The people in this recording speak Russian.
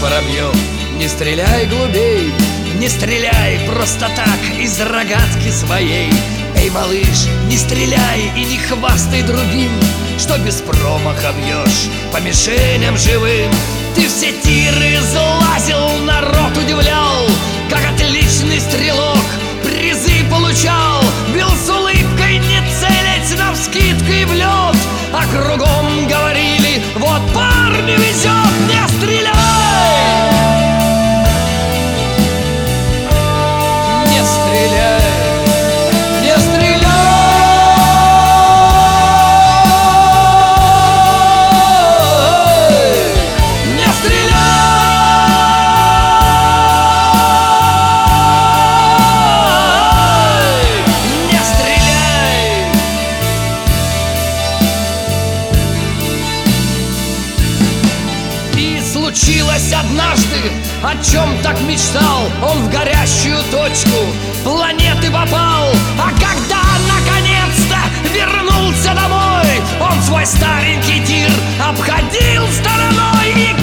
Воробьев, не стреляй глубей, не стреляй просто так из рогатки своей. Эй, малыш, не стреляй и не хвастай другим, что без промаха бьешь по мишеням живым. Ты все тиры залазил, народ удивлял, как отличный стрелок призы получал. Бил с улыбкой, не целясь навскидку и в лед, а кругом говорили: вот парню везет, не стреляй! Не стреляй! Не стреляй! Не стреляй! Не стреляй! И случилось однажды, о чем так мечтал. Он в горящую точку планеты попал. А когда наконец-то вернулся домой, он свой старенький тир обходил стороной. И